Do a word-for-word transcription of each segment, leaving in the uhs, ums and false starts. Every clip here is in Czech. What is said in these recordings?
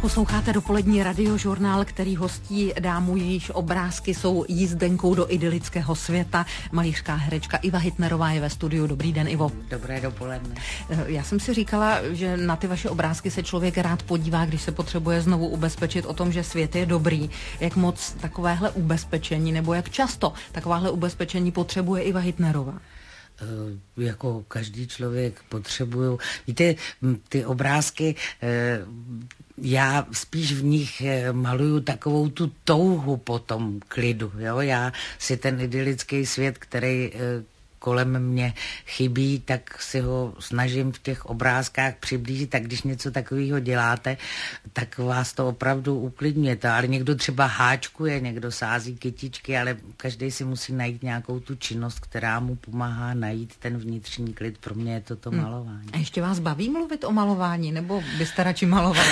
Posloucháte dopolední radiožurnál, který hostí dámu, jejíž obrázky jsou jízdenkou do idylického světa. Malířská herečka Iva Hitnerová je ve studiu. Dobrý den, Ivo. Dobré dopoledne. Já jsem si říkala, že na ty vaše obrázky se člověk rád podívá, když se potřebuje znovu ubezpečit o tom, že svět je dobrý. Jak moc takovéhle ubezpečení, nebo jak často takováhle ubezpečení potřebuje Iva Hitnerová? Uh, jako každý člověk potřebuju. Víte, ty obrázky, uh, já spíš v nich maluju takovou tu touhu po tom klidu. Jo? Já si ten idylický svět, který uh, kolem mě chybí, tak si ho snažím v těch obrázkách přiblížit. Tak když něco takového děláte, tak vás to opravdu uklidňuje. Ale někdo třeba háčkuje, někdo sází kytičky, ale každý si musí najít nějakou tu činnost, která mu pomáhá najít ten vnitřní klid. Pro mě je to to malování. A ještě vás baví mluvit o malování, nebo byste radši malovala?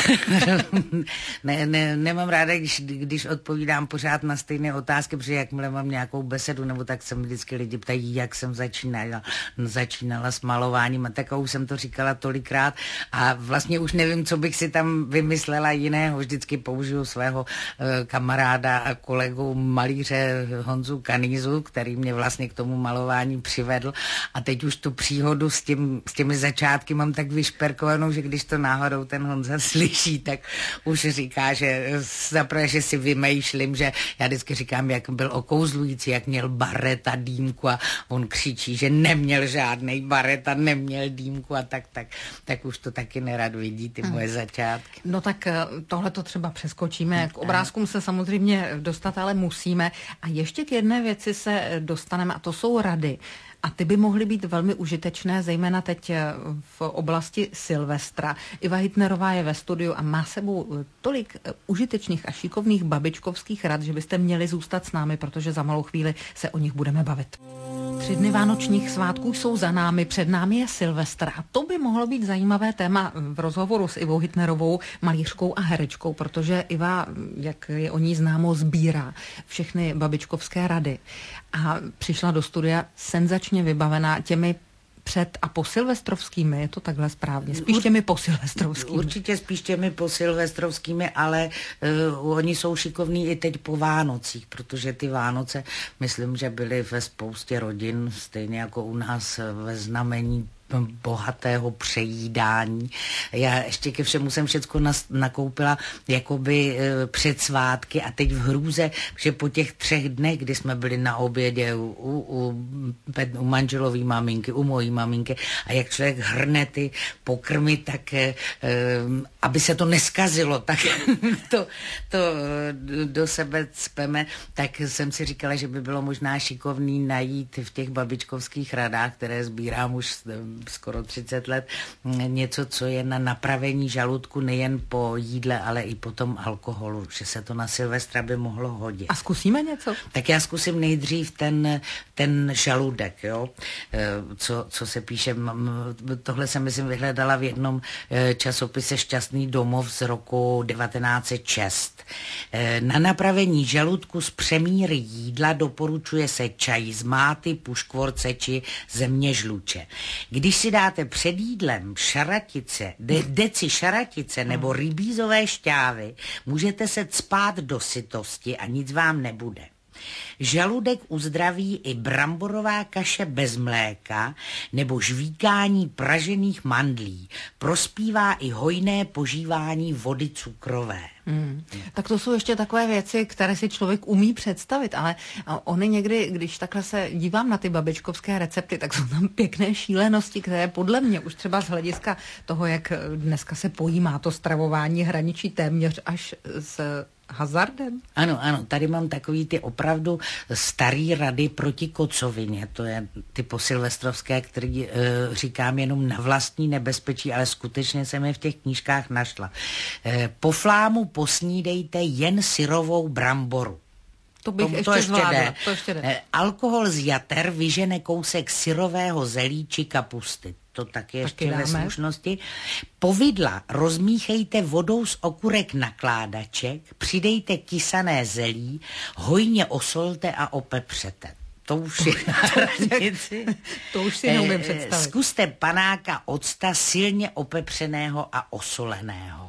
ne, ne, nemám ráda, když, když odpovídám pořád na stejné otázky, protože jakmile mám nějakou besedu, nebo tak se mi vždycky lidi ptají, jak jsem začínala, začínala s malováním a takovou jsem to říkala tolikrát a vlastně už nevím, co bych si tam vymyslela jiného. Vždycky použiju svého e, kamaráda a kolegu malíře Honzu Kanýzu, který mě vlastně k tomu malování přivedl a teď už tu příhodu s, tím, s těmi začátky mám tak vyšperkovanou, že když to náhodou ten Honza slyší, tak už říká, že zaprvé, že si vymýšlím, že já vždycky říkám, jak byl okouzlující, jak měl baret a dýmku a on křičí, že neměl žádnej baret a neměl dýmku a tak, tak, tak už to taky nerad vidí, ty moje začátky. No tak tohle to třeba přeskočíme. K obrázkům se samozřejmě dostat, ale musíme. A ještě k jedné věci se dostaneme, a to jsou rady. A ty by mohly být velmi užitečné, zejména teď v oblasti Silvestra. Iva Hitnerová je ve studiu a má sebou tolik užitečných a šikovných babičkovských rad, že byste měli zůstat s námi, protože za malou chvíli se o nich budeme bavit. Tři dny vánočních svátků jsou za námi, před námi je Silvestr a to by mohlo být zajímavé téma v rozhovoru s Ivou Hitnerovou, malířkou a herečkou, protože Iva, jak je o ní známo, sbírá všechny babičkovské rady a přišla do studia senzačně vybavená těmi před a po silvestrovskými, je to takhle správně? Spíš těmi po silvestrovskými. Určitě spíš těmi po silvestrovskými, ale uh, oni jsou šikovní i teď po Vánocích, protože ty Vánoce, myslím, že byly ve spoustě rodin, stejně jako u nás ve znamení bohatého přejídání. Já ještě ke všemu jsem všecko nas, nakoupila jakoby e, před svátky a teď v hrůze, že po těch třech dnech, kdy jsme byli na obědě u, u, u, u manželový maminky, u mojí maminky a jak člověk hrne ty pokrmy, tak e, aby se to neskazilo, tak to, to do sebe cpeme, tak jsem si říkala, že by bylo možná šikovný najít v těch babičkovských radách, které sbírám už skoro třicet let, něco, co je na napravení žaludku nejen po jídle, ale i po tom alkoholu, že se to na Silvestra by mohlo hodit. A zkusíme něco? Tak já zkusím nejdřív ten, ten žaludek, jo, co, co se píše. Tohle jsem, myslím, vyhledala v jednom časopise Šťastný domov z roku devatenáct set šest. Na napravení žaludku z přemíry jídla doporučuje se čaj z máty, puškvorce či země žluče. Když si dáte před jídlem šaratice, de, deci šaratice nebo rybízové šťávy, můžete se cpát do sytosti a nic vám nebude. Žaludek uzdraví i bramborová kaše bez mléka nebo žvíkání pražených mandlí. Prospívá i hojné požívání vody cukrové. Hmm. Tak to jsou ještě takové věci, které si člověk umí představit, ale ony někdy, když takhle se dívám na ty babičkovské recepty, tak jsou tam pěkné šílenosti, které podle mě už třeba z hlediska toho, jak dneska se pojímá to stravování, hraničí téměř až s hazardem? Ano, ano, tady mám takový ty opravdu starý rady proti kocovině, to je ty posilvestrovské, který e, říkám jenom na vlastní nebezpečí, ale skutečně jsem je v těch knížkách našla. E, po flámu posnídejte jen syrovou bramboru. To bych to, ještě to ještě zvládla. jde. To ještě jde. E, alkohol z jater vyžene kousek syrového zelí či kapusty. To taky ještě taky ve slušnosti. Povidla rozmíchejte vodou z okurek nakládaček, přidejte kysané zelí, hojně osolte a opepřete. To už je hranici. To už si neumím představit. Zkuste panáka octa silně opepřeného a osoleného.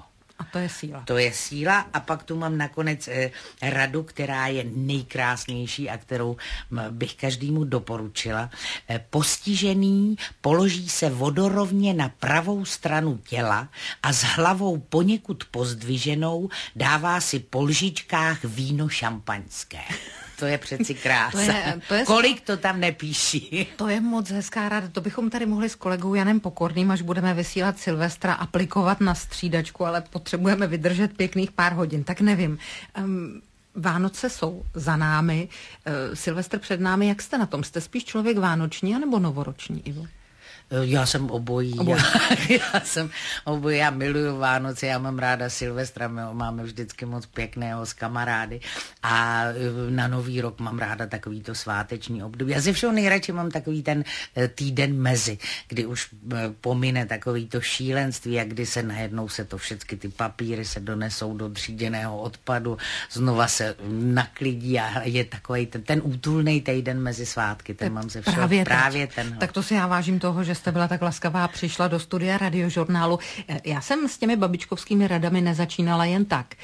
A to je síla. To je síla a pak tu mám nakonec eh, radu, která je nejkrásnější a kterou bych každému doporučila. Eh, postižený položí se vodorovně na pravou stranu těla a s hlavou poněkud pozdviženou dává si po lžičkách víno šampaňské. To je přeci krása. To je, to je, Kolik to tam nepíší. To je moc hezká rada. To bychom tady mohli s kolegou Janem Pokorným, až budeme vysílat Silvestra, aplikovat na střídačku, ale potřebujeme vydržet pěkných pár hodin. Tak nevím. Um, Vánoce jsou za námi, uh, Silvestr před námi. Jak jste na tom? Jste spíš člověk vánoční anebo novoroční, Ivo? Já jsem obojí. obojí. Já, já jsem obojí, já miluju Vánoce, já mám ráda Silvestra, my ho máme vždycky moc pěkného s kamarády a na Nový rok mám ráda takový to sváteční období. Já ze všeho nejradši mám takový ten týden mezi, kdy už pomine takový to šílenství a kdy se najednou se to všechny ty papíry se donesou do tříděného odpadu, znova se naklidí a je takový ten, ten útulný týden mezi svátky, ten mám ze všeho právě, právě ten. Tak to si já vážím toho, že jste byla tak laskavá a přišla do studia Radiožurnálu. Já jsem s těmi babičkovskými radami nezačínala jen tak.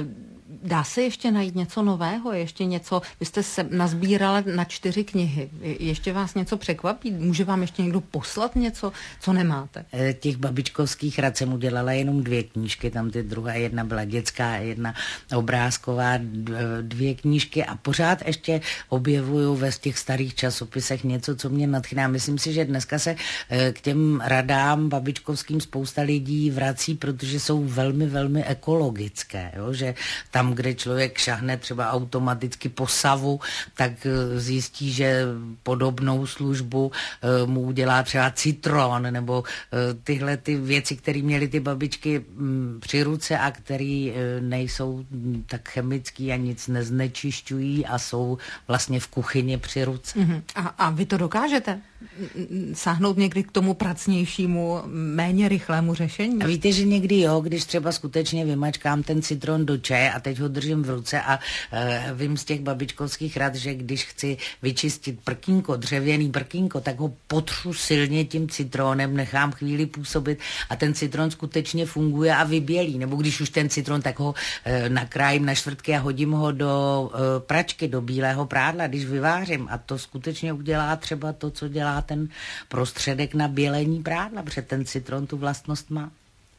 Dá se ještě najít něco nového? Ještě něco? Vy jste se nazbírala na čtyři knihy. Ještě vás něco překvapí? Může vám ještě někdo poslat něco, co nemáte? Těch babičkovských rad jsem udělala jenom dvě knížky. Tam ty druhá, jedna byla dětská, jedna obrázková, dvě knížky a pořád ještě objevuju ve těch starých časopisech něco, co mě nadchná. Myslím si, že dneska se k těm radám babičkovským spousta lidí vrací, protože jsou velmi, velmi ekologické. Jo? Že tam, kde člověk šahne třeba automaticky po savu, tak zjistí, že podobnou službu mu udělá třeba citron, nebo tyhle ty věci, které měly ty babičky při ruce a které nejsou tak chemický a nic neznečišťují a jsou vlastně v kuchyni při ruce. Mm-hmm. A, a vy to dokážete sáhnout někdy k tomu pracnějšímu, méně rychlému řešení? A víte, že někdy jo, když třeba skutečně vymačkám ten citron do čaje a teď ho držím v ruce a e, vím z těch babičkovských rad, že když chci vyčistit prkínko, dřevěný prkínko, tak ho potřu silně tím citronem, nechám chvíli působit a ten citron skutečně funguje a vybělí. Nebo když už ten citron, tak ho e, nakrájím na čtvrtky a hodím ho do e, pračky, do bílého prádla, když vyvářím. A to skutečně udělá třeba to, co dělá ten prostředek na bělení prádla, protože ten citron tu vlastnost má.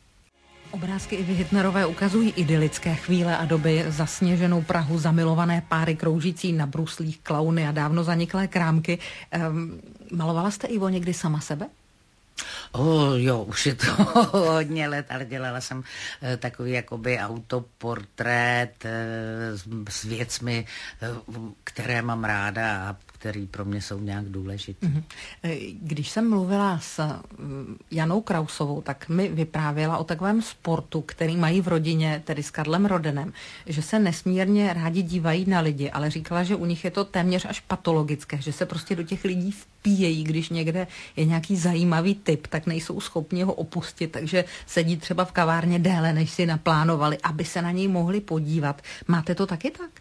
Obrázky Ivy Hitnerové ukazují idylické chvíle a doby, zasněženou Prahu, zamilované páry kroužící na bruslích, klauny a dávno zaniklé krámky. Um, malovala jste, Ivo, někdy sama sebe? Oh, jo, už je to hodně let, ale dělala jsem eh, takový jakoby autoportrét eh, s, s věcmi, eh, které mám ráda a který pro mě jsou nějak důležitý. Když jsem mluvila s Janou Krausovou, tak mi vyprávěla o takovém sportu, který mají v rodině, tedy s Karlem Rodenem, že se nesmírně rádi dívají na lidi, ale říkala, že u nich je to téměř až patologické, že se prostě do těch lidí vpíjejí, když někde je nějaký zajímavý typ, tak nejsou schopni ho opustit, takže sedí třeba v kavárně déle, než si naplánovali, aby se na něj mohli podívat. Máte to taky tak?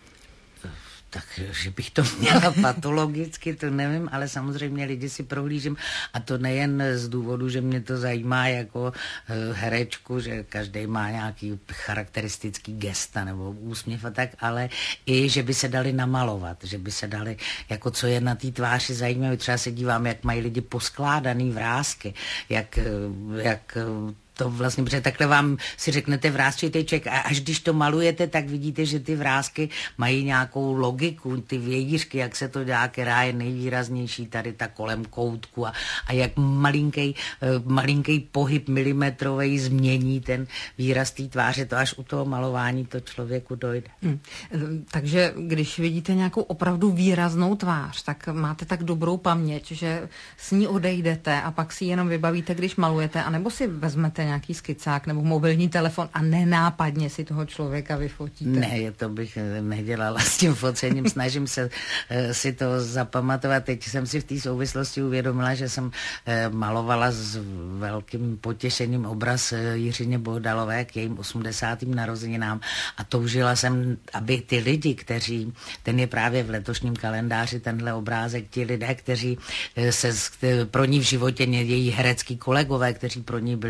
Tak, že bych to měla patologicky, to nevím, ale samozřejmě lidi si prohlížím a to nejen z důvodu, že mě to zajímá jako herečku, že každý má nějaký charakteristický gesta nebo úsměv a tak, ale i, že by se dali namalovat, že by se dali, jako co je na té tváři zajímavé, třeba se dívám, jak mají lidi poskládaný vrásky, jak, jak to vlastně, protože takhle vám si řeknete vrásčitejček a až když to malujete, tak vidíte, že ty vrásky mají nějakou logiku, ty vějířky, jak se to dělá, která je nejvýraznější tady ta kolem koutku a, a jak malinký, malinký pohyb milimetrový změní ten výraz té tváře, to až u toho malování to člověku dojde. Hmm. Takže když vidíte nějakou opravdu výraznou tvář, tak máte tak dobrou paměť, že s ní odejdete a pak si jenom vybavíte, když malujete, anebo si vezmete nějaký skicák nebo mobilní telefon a nenápadně si toho člověka vyfotíte. Ne, to bych nedělala s tím focením, snažím se uh, si to zapamatovat. Teď jsem si v té souvislosti uvědomila, že jsem uh, malovala s velkým potěšením obraz uh, Jiřině Bohdalové k jejím osmdesátým narozeninám a toužila jsem, aby ty lidi, kteří, ten je právě v letošním kalendáři tenhle obrázek, ti lidé, kteří uh, se pro ní v životě, její herecký kolegové, kteří pro ní byli nějak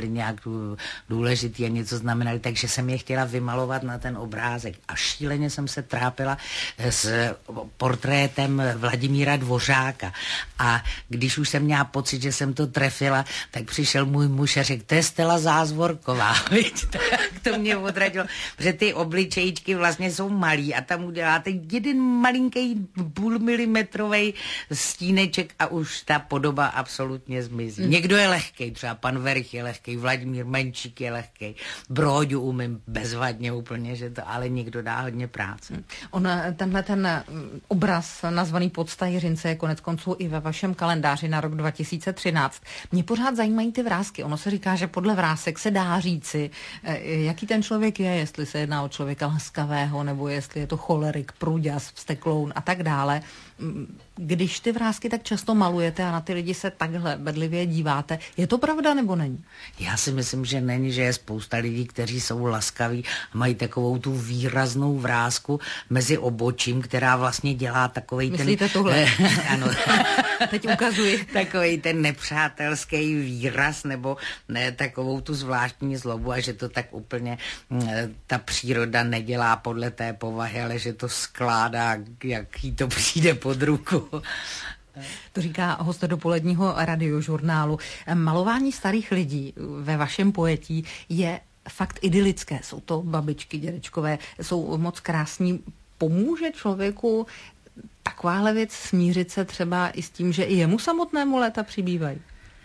důležitý a něco znamenali, takže jsem je chtěla vymalovat na ten obrázek. A šíleně jsem se trápila s portrétem Vladimíra Dvořáka. A když už jsem měla pocit, že jsem to trefila, tak přišel můj muž a řekl, to je Stella Zázvorková. Tak to mě odradilo, protože ty obličejíčky vlastně jsou malý a tam uděláte jeden malinký půl milimetrový stíneček a už ta podoba absolutně zmizí. Mm. Někdo je lehkej, třeba pan Verich je lehkej, Vladimír Menčík je lehkej, Bróďu umím bezvadně úplně, že to, ale někdo dá hodně práce. On, tenhle ten obraz nazvaný Pocta Jiřince je konec konců i ve vašem kalendáři na rok dva tisíce třináct. Mě pořád zajímají ty vrásky. Ono se říká, že podle vrásek se dá říci, jaký ten člověk je, jestli se jedná o člověka laskavého, nebo jestli je to cholerik, průďas, vztekloun a tak dále. Když ty vrásky tak často malujete a na ty lidi se takhle bedlivě díváte, je to pravda nebo není? Já si myslím, že není, že je spousta lidí, kteří jsou laskaví a mají takovou tu výraznou vrásku mezi obočím, která vlastně dělá takovej ten... Myslíte tohle? Ano. Teď ukazuji. Takovej ten nepřátelský výraz nebo ne, takovou tu zvláštní zlobu a že to tak úplně ta příroda nedělá podle té povahy, ale že to skládá, jak jí to přijde pod ruku. To říká host dopoledního radiožurnálu. Malování starých lidí ve vašem pojetí je fakt idylické. Jsou to babičky, dědečkové, jsou moc krásní. Pomůže člověku takováhle věc smířit se třeba i s tím, že i jemu samotnému léta přibývají?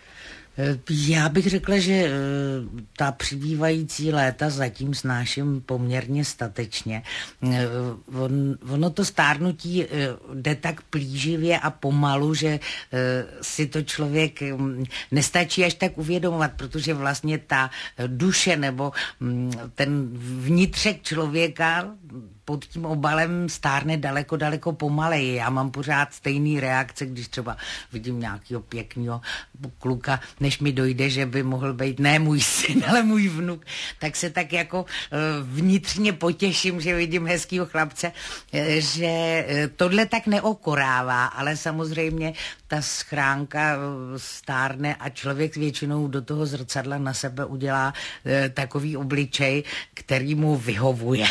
Já bych řekla, že ta přibývající léta zatím snáším poměrně statečně. On, ono to stárnutí jde tak plíživě a pomalu, že si to člověk nestačí až tak uvědomovat, protože vlastně ta duše nebo ten vnitřek člověka pod tím obalem stárne daleko, daleko pomaleji. Já mám pořád stejný reakce, když třeba vidím nějakého pěkného kluka, než mi dojde, že by mohl být ne můj syn, ale můj vnuk, tak se tak jako vnitřně potěším, že vidím hezkýho chlapce, že tohle tak neokorává, ale samozřejmě ta schránka stárne a člověk většinou do toho zrcadla na sebe udělá takový obličej, který mu vyhovuje.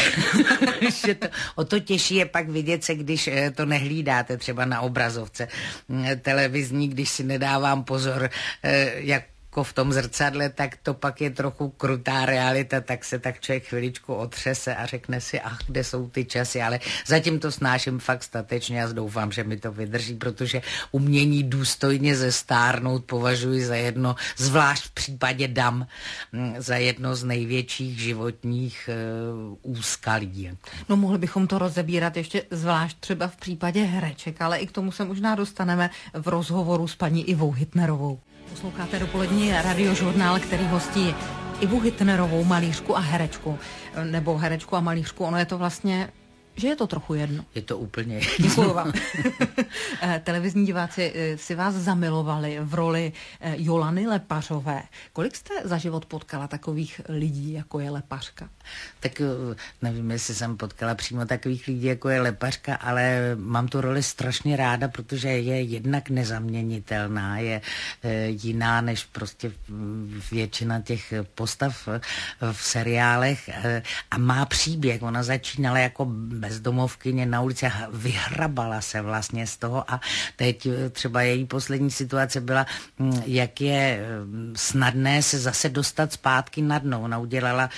Že to, o to těžší je pak vidět se, když to nehlídáte třeba na obrazovce televizní, když si nedávám pozor, jak jako v tom zrcadle, tak to pak je trochu krutá realita, tak se tak člověk chviličku otřese a řekne si, ach, kde jsou ty časy, ale zatím to snáším fakt statečně a doufám, že mi to vydrží, protože umění důstojně zestárnout považuji za jedno, zvlášť v případě dam, za jedno z největších životních uh, úskalí. No mohli bychom to rozebírat ještě zvlášť třeba v případě hereček, ale i k tomu se možná dostaneme v rozhovoru s paní Ivou Hitnerovou. Posloucháte dopolední radiožurnál, který hostí Ivu Hitnerovou, malířku a herečku. Nebo herečku a malířku, ono je to vlastně, že je to trochu jedno. Je to úplně jedno. Děkuju vám. Televizní diváci si vás zamilovali v roli Jolany Lepařové. Kolik jste za život potkala takových lidí, jako je Lepařka? Tak nevím, jestli jsem potkala přímo takových lidí, jako je Lepařka, ale mám tu roli strašně ráda, protože je jednak nezaměnitelná, je jiná než prostě většina těch postav v seriálech a má příběh. Ona začínala jako bezdomovkyně na ulici a vyhrabala se vlastně z toho a teď třeba její poslední situace byla, jak je snadné se zase dostat zpátky na dno. Ona udělala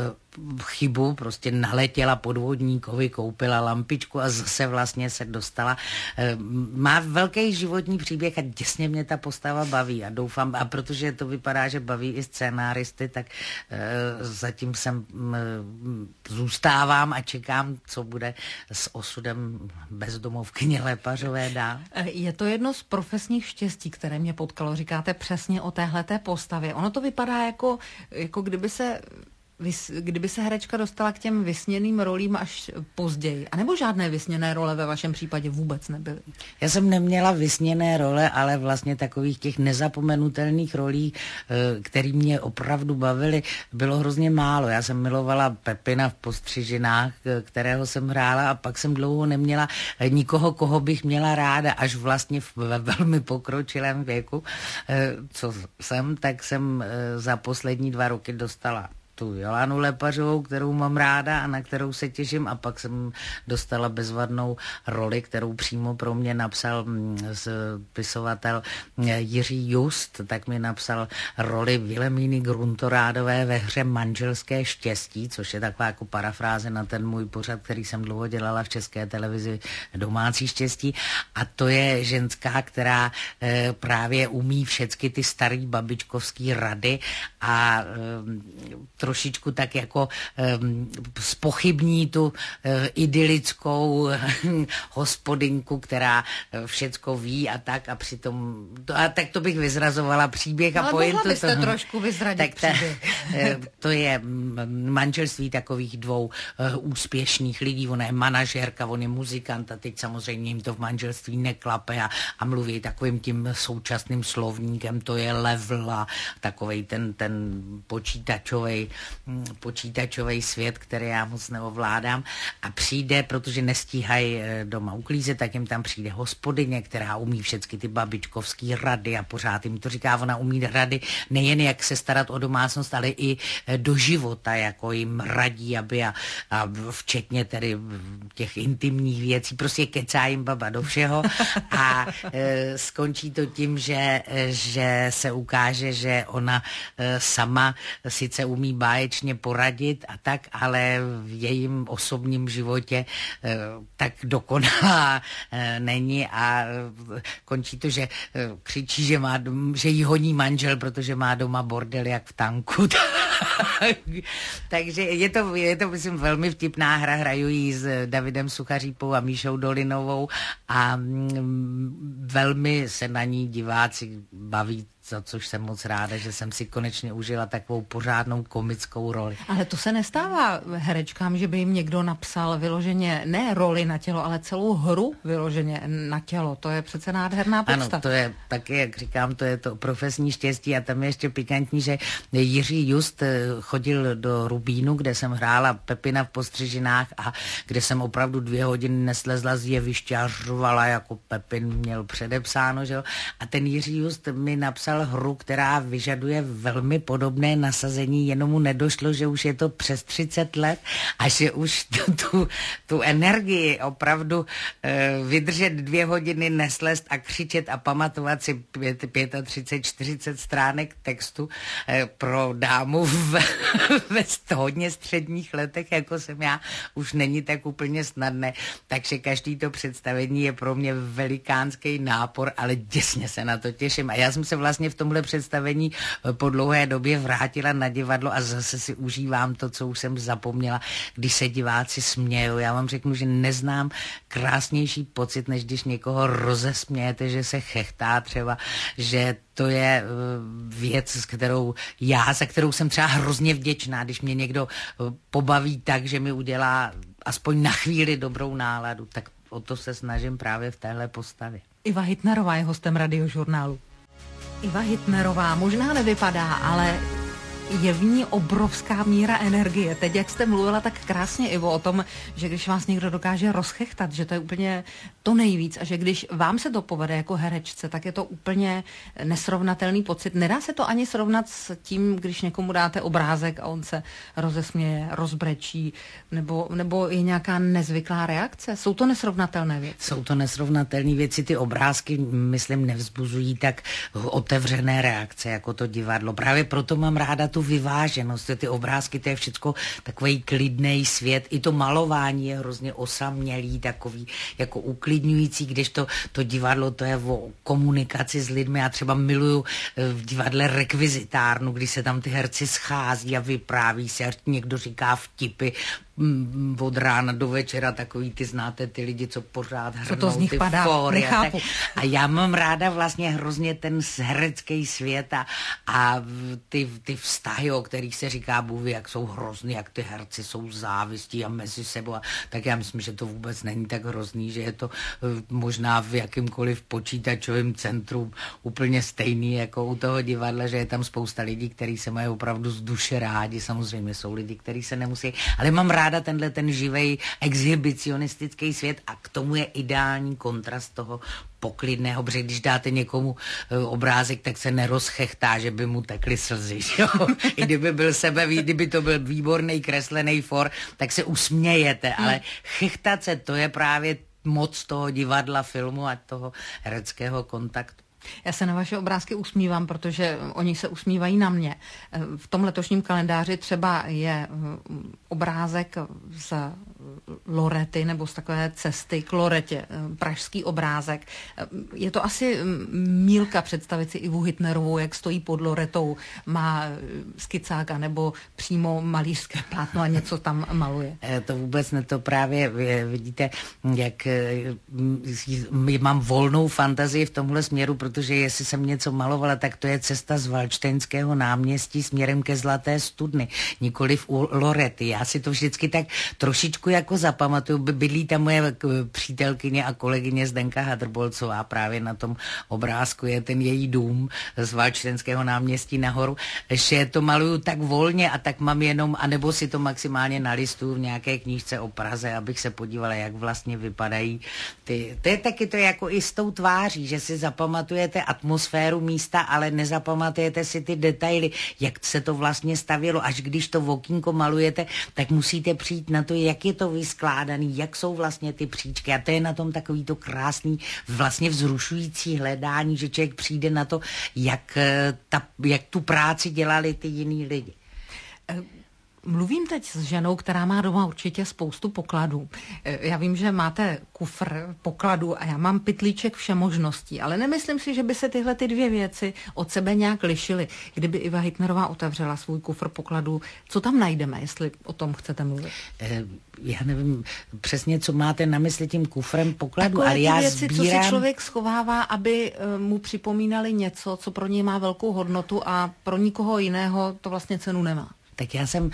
chybu, prostě naletěla podvodníkovi, koupila lampičku a zase vlastně se dostala. Má velký životní příběh a děsně mě ta postava baví a doufám, a protože to vypadá, že baví i scénáristy, tak zatím jsem zůstávám a čekám, co bude s osudem bezdomovkyně Lepařové dál. Je to jedno z profesních štěstí, které mě potkalo. Říkáte přesně o téhleté postavě. Ono to vypadá jako, jako kdyby se vys, kdyby se herečka dostala k těm vysněným rolím až později, anebo žádné vysněné role ve vašem případě vůbec nebyly? Já jsem neměla vysněné role, ale vlastně takových těch nezapomenutelných rolí, které mě opravdu bavily, bylo hrozně málo. Já jsem milovala Pepina v Postřižinách, kterého jsem hrála, a pak jsem dlouho neměla nikoho, koho bych měla ráda, až vlastně ve velmi pokročilém věku, co jsem, tak jsem za poslední dva roky dostala tu Jolanu Lepařovou, kterou mám ráda a na kterou se těším, a pak jsem dostala bezvadnou roli, kterou přímo pro mě napsal spisovatel Jiří Just, tak mi napsal roli Vilemíny Gruntorádové ve hře Manželské štěstí, což je taková jako parafráze na ten můj pořad, který jsem dlouho dělala v České televizi, Domácí štěstí, a to je ženská, která e, právě umí všecky ty starý babičkovský rady a e, trošičku tak jako um, zpochybní tu uh, idylickou uh, hospodinku, která uh, všecko ví a tak, a přitom to, a tak to bych vyzrazovala příběh a ale pointu. Ale mohla byste toho, trošku vyzradit tak ta, příběh. uh, to je manželství takových dvou uh, úspěšných lidí. Ona je manažérka, on je muzikant a teď samozřejmě jim to v manželství neklape a, a mluví takovým tím současným slovníkem, to je level a takovej ten, ten počítačovej počítačový svět, který já moc neovládám, a přijde, protože nestíhají doma uklízet, tak jim tam přijde hospodyně, která umí všechny ty babičkovský rady a pořád jim to říká, ona umí rady nejen jak se starat o domácnost, ale i do života, jako jim radí, aby a, a včetně tedy těch intimních věcí, prostě kecá jim baba do všeho a e, skončí to tím, že, že se ukáže, že ona e, sama sice umí báječně poradit a tak, ale v jejím osobním životě e, tak dokonalá e, není a e, končí to, že e, křičí, že, má, že jí honí manžel, protože má doma bordel jak v tanku. Takže je to, je to, myslím, velmi vtipná hra, hraju ji s Davidem Suchařípou a Míšou Dolinovou a mm, velmi se na ní diváci baví, za což jsem moc ráda, že jsem si konečně užila takovou pořádnou komickou roli. Ale to se nestává herečkám, že by jim někdo napsal vyloženě ne roli na tělo, ale celou hru vyloženě na tělo. To je přece nádherná podsta. Ano, to je taky, jak říkám, to je to profesní štěstí a tam je ještě pikantní, že Jiří Just chodil do Rubínu, kde jsem hrála Pepina v Postřižinách a kde jsem opravdu dvě hodiny neslezla z jeviště a řvala, jako Pepin měl předepsáno, že jo. A ten Jiří Just mi napsal hru, která vyžaduje velmi podobné nasazení, jenom mu nedošlo, že už je to přes třicet let a že už tu, tu, tu energii opravdu e, vydržet dvě hodiny, neslést a křičet a pamatovat si třicet pět, čtyřicet stránek textu e, pro dámu v, ve hodně středních letech, jako jsem já, už není tak úplně snadné, takže každý to představení je pro mě velikánský nápor, ale děsně se na to těším a já jsem se vlastně v tomhle představení po dlouhé době vrátila na divadlo a zase si užívám to, co už jsem zapomněla, když se diváci smějou. Já vám řeknu, že neznám krásnější pocit, než když někoho rozesmějete, že se chechtá třeba, že to je věc, s kterou já, za kterou jsem třeba hrozně vděčná, když mě někdo pobaví tak, že mi udělá aspoň na chvíli dobrou náladu, tak o to se snažím právě v téhle postavě. Iva Hitnerová je hostem Radiožurnálu. Iva Hitnerová možná nevypadá, ale je v ní obrovská míra energie. Teď, jak jste mluvila tak krásně, Ivo, o tom, že když vás někdo dokáže rozchechtat, že to je úplně to nejvíc a že když vám se to povede jako herečce, tak je to úplně nesrovnatelný pocit. Nedá se to ani srovnat s tím, když někomu dáte obrázek a on se rozesměje, rozbrečí, nebo, nebo je nějaká nezvyklá reakce. Jsou to nesrovnatelné věci? Jsou to nesrovnatelné věci. Ty obrázky, myslím, nevzbuzují tak otevřené reakce, jako to divadlo. Právě proto mám ráda tu vyváženost. Ty obrázky, to je všechno takový klidný svět. I to malování je hrozně osamělý, takový jako uklidňující, když to, to divadlo, to je o komunikaci s lidmi. Já třeba miluju v divadle rekvizitárnu, kdy se tam ty herci schází a vypráví se a někdo říká vtipy od rána do večera takový, ty znáte ty lidi, co pořád hrnou, co to z nich ty padá, fóry a, tak. nechápu. A já mám ráda vlastně hrozně ten herecký svět a, a ty, ty vztahy, o kterých se říká, bůh, jak jsou hrozný, jak ty herci jsou závistí a mezi sebou. A tak já myslím, že to vůbec není tak hrozný, že je to možná v jakýmkoliv počítačovém centru úplně stejný jako u toho divadla, že je tam spousta lidí, kteří se mají opravdu z duše rádi. Samozřejmě jsou lidi, kteří se nemusí, ale mám ráda tenhle ten živej exhibicionistický svět a k tomu je ideální kontrast toho poklidného, protože když dáte někomu uh, obrázek, tak se nerozchechtá, že by mu tekly slzy. Jo? I kdyby byl sebe, kdyby to byl výborný kreslený for, tak se usmějete, hmm. ale chechtat se, to je právě moc toho divadla, filmu a toho hereckého kontaktu. Já se na vaše obrázky usmívám, protože oni se usmívají na mě. V tom letošním kalendáři třeba je obrázek z Lorety nebo z takové cesty k Loretě, pražský obrázek. Je to asi mílka představit si Ivu Hitnerovou, jak stojí pod Loretou, má skicáka nebo přímo malířské plátno a něco tam maluje. To vůbec ne, to právě vidíte, jak mám volnou fantazii v tomhle směru, protože jestli jsem něco malovala, tak to je cesta z Valdštejnského náměstí směrem ke Zlaté studny, nikoliv u Lorety. Já si to vždycky tak trošičku jako zapamatuju. Bydlí tam moje přítelkyně a kolegyně Zdenka Hadrbolcová, právě na tom obrázku je ten její dům z Valdštejnského náměstí nahoru, že to maluju tak volně a tak mám jenom, anebo si to maximálně nalistuju v nějaké knížce o Praze, abych se podívala, jak vlastně vypadají ty. To je taky to jako i s tou tváří, že si zapamatujete atmosféru místa, ale nezapamatujete si ty detaily, jak se to vlastně stavělo. Až když to okýnko malujete, tak musíte přijít na to, jak je to vyskládaný, jak jsou vlastně ty příčky. A to je na tom takový to krásný, vlastně vzrušující hledání, že člověk přijde na to, jak, ta, jak tu práci dělali ty jiný lidi. Mluvím teď s ženou, která má doma určitě spoustu pokladů. Já vím, že máte kufr pokladů a já mám pytlíček všemožností, ale nemyslím si, že by se tyhle ty dvě věci od sebe nějak lišily. Kdyby Iva Hitnerová otevřela svůj kufr pokladů, co tam najdeme, jestli o tom chcete mluvit? Já nevím přesně, co máte na mysli tím kufrem pokladů, takové ale já věci, sbírám... co si člověk schovává, aby mu připomínali něco, co pro něj má velkou hodnotu a pro nikoho jiného to vlastně cenu nemá. Tak já jsem uh,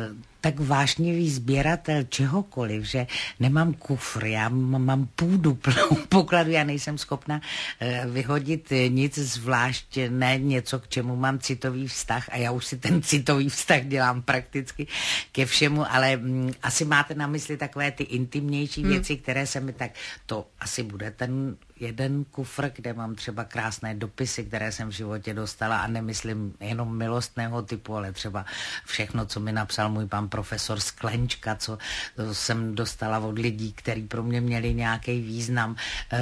tak vášnivý sběratel čehokoliv, že nemám kufr, já mám, mám půdu plnou pokladu, já nejsem schopna uh, vyhodit nic zvlášť, ne něco, k čemu mám citový vztah a já už si ten citový vztah dělám prakticky ke všemu, ale um, asi máte na mysli takové ty intimnější hmm. věci, které se mi tak, to asi bude ten jeden kufr, kde mám třeba krásné dopisy, které jsem v životě dostala a nemyslím jenom milostného typu, ale třeba všechno, co mi napsal můj pan profesor Sklenčka, co jsem dostala od lidí, který pro mě měli nějaký význam.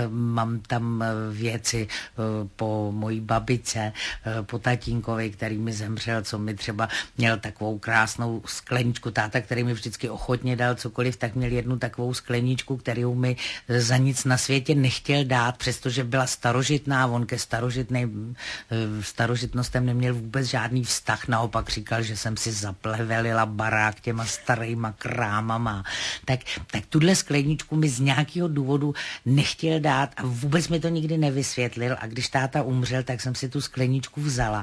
Mám tam věci po mojí babice, po tatínkovi, který mi zemřel, co mi třeba měl takovou krásnou skleničku. Táta, který mi vždycky ochotně dal cokoliv, tak měl jednu takovou skleničku, kterou mi za nic na světě nechtěl dát, přestože byla starožitná, on ke starožitným starožitnostem neměl vůbec žádný vztah, naopak říkal, že jsem si zaplevelila barák těma starýma krámama. Tak, tak tuhle skleničku mi z nějakého důvodu nechtěl dát a vůbec mi to nikdy nevysvětlil a když táta umřel, tak jsem si tu skleničku vzala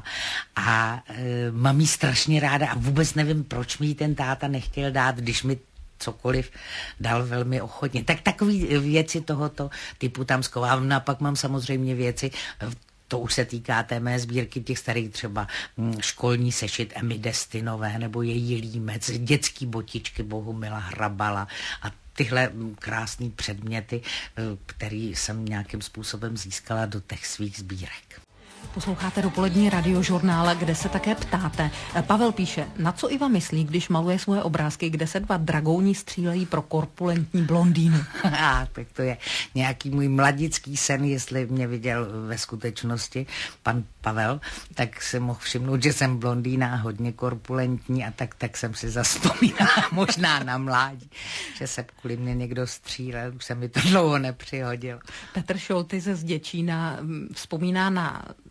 a e, mám jí strašně ráda a vůbec nevím, proč mi ten táta nechtěl dát, když mi cokoliv dal velmi ochotně. Tak takový věci tohoto typu tam schovávám. No a pak mám samozřejmě věci, to už se týká té mé sbírky těch starých třeba školní sešit Emmy Destinové nebo její límec, dětský botičky Bohumila Hrabala a tyhle krásné předměty, které jsem nějakým způsobem získala do těch svých sbírek. Posloucháte dopolední radiožurnál, kde se také ptáte. Pavel píše, na co Iva myslí, když maluje svoje obrázky, kde se dva dragouni střílejí pro korpulentní blondýnu. A, tak to je nějaký můj mladický sen, jestli mě viděl ve skutečnosti pan Pavel, tak se mohl všimnout, že jsem blondýna, hodně korpulentní a tak, tak jsem si zaspomínala možná na mládí, že se kvůli mě někdo střílel, už se mi to dlouho nepřihodilo. Petr Šolty ze Zděčína vzpomíná na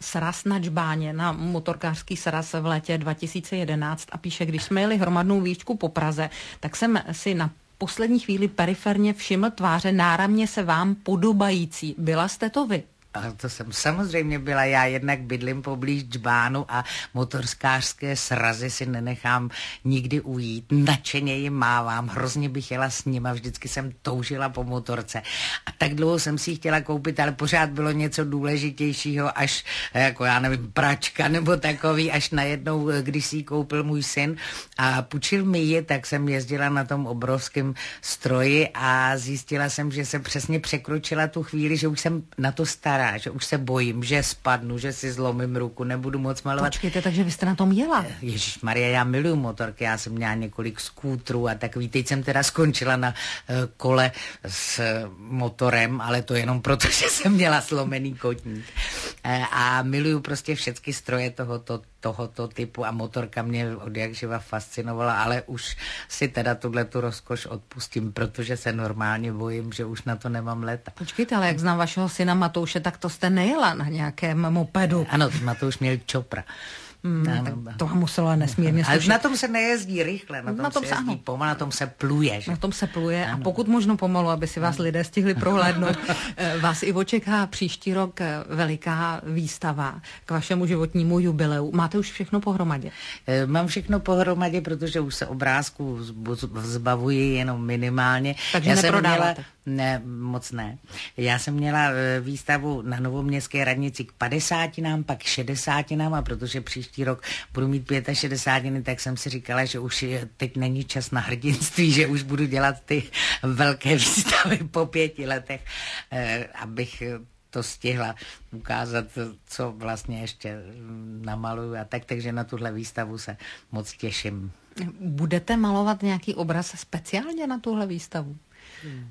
sraz na Džbáně, na motorkářský sraz v létě dva tisíce jedenáct a píše, když jsme jeli hromadnou výšku po Praze, tak jsem si na poslední chvíli periferně všiml tváře náramně se vám podobající. Byla jste to vy? A to jsem samozřejmě byla já, jednak bydlím poblíž Džbánu a motorskářské srazy si nenechám nikdy ujít. Nadšeně jim mávám, hrozně bych jela s nima, vždycky jsem toužila po motorce. A tak dlouho jsem si ji chtěla koupit, ale pořád bylo něco důležitějšího, až jako já nevím, pračka nebo takový, až najednou, když si ji koupil můj syn a půjčil mi ji, tak jsem jezdila na tom obrovském stroji a zjistila jsem, že se přesně překročila tu chvíli, že už jsem na to stará, že už se bojím, že spadnu, že si zlomím ruku, nebudu moc malovat. Počkejte, takže vy jste na tom jela? Ježišmarja, já miluju motorky, já jsem měla několik skútrů a takový. Teď jsem teda skončila na uh, kole s uh, motorem, ale to jenom proto, že jsem měla slomený kotník. Uh, a miluju prostě všechny stroje tohoto, tohoto typu a motorka mě od jak živa fascinovala, ale už si teda tuhletu rozkoš odpustím, protože se normálně bojím, že už na to nemám leta. Počkejte, ale jak znám vašeho syna Matouše, tak to jste nejela na nějakém mopedu. Ano, Matouš měl čopra. Hmm, ano, to muselo nesmírně slušit. Ale na tom se nejezdí rychle, na tom, na tom se jezdí pomalu, na tom se pluje. Že? Na tom se pluje ano. A pokud možno pomalu, aby si vás ano. lidé stihli prohlédnout. Vás i očeká příští rok veliká výstava k vašemu životnímu jubileu. Máte už všechno pohromadě? Mám všechno pohromadě, protože už se obrázků zbavuji jenom minimálně. Takže Já neprodáváte? Jsem měla, ne, moc ne. Já jsem měla výstavu na Novoměstské radnici k padesátinám, pak šedesátinám a protože příští rok budu mít šedesátiny, tak jsem si říkala, že už je, teď není čas na hrdinství, že už budu dělat ty velké výstavy po pěti letech, eh, abych to stihla ukázat, co vlastně ještě namaluju a tak, takže na tuhle výstavu se moc těším. Budete malovat nějaký obraz speciálně na tuhle výstavu? Hmm.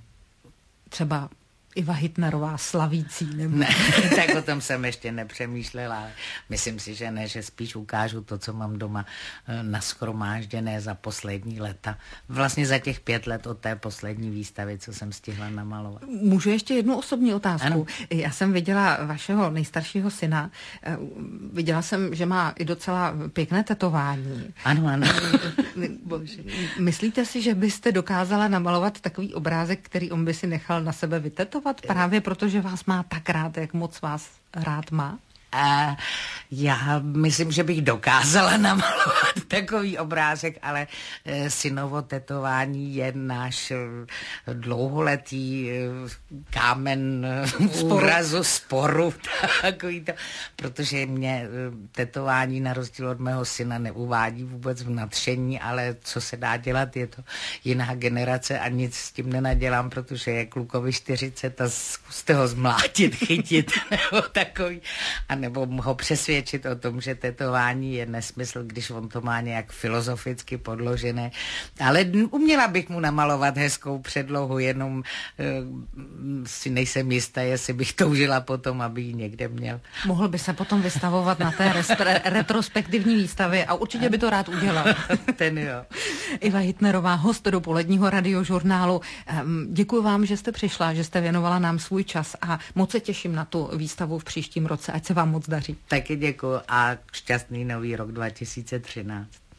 Třeba Iva Hitnerová slavící, nebo? Ne, tak o tom jsem ještě nepřemýšlela, ale myslím si, že ne, že spíš ukážu to, co mám doma nashromážděné za poslední léta. Vlastně za těch pět let od té poslední výstavy, co jsem stihla namalovat. Můžu ještě jednu osobní otázku? Ano. Já jsem viděla vašeho nejstaršího syna, viděla jsem, že má i docela pěkné tetování. Ano, ano. Myslíte si, že byste dokázala namalovat takový obrázek, který on by si nechal na sebe vytetovat? Právě protože vás má tak rád, jak moc vás rád má? A já myslím, že bych dokázala namalovat takový obrázek, ale e, synovo tetování je náš e, dlouholetý e, kámen sporu. úrazu, sporu, takový to, protože mě e, tetování na rozdíl od mého syna neuvádí vůbec v nadšení, ale co se dá dělat, je to jiná generace a nic s tím nenadělám, protože je klukovi čtyřicet a zkuste ho zmlátit, chytit, nebo takový, a nebo ho přesvědčit o tom, že tetování je nesmysl, když on to má nějak filozoficky podložené. Ale uměla bych mu namalovat hezkou předlohu, jenom uh, si nejsem jistá, jestli bych toužila potom, aby ji někde měl. Mohl by se potom vystavovat na té restre- retrospektivní výstavě a určitě by to rád udělal. Ten jo. Iva Hitnerová, host dopoledního radiožurnálu. Děkuji vám, že jste přišla, že jste věnovala nám svůj čas a moc se těším na tu výstavu v příštím roce. Ať se vám moc daří. Taky děkuji a šťastný nový rok dva tisíce třináct.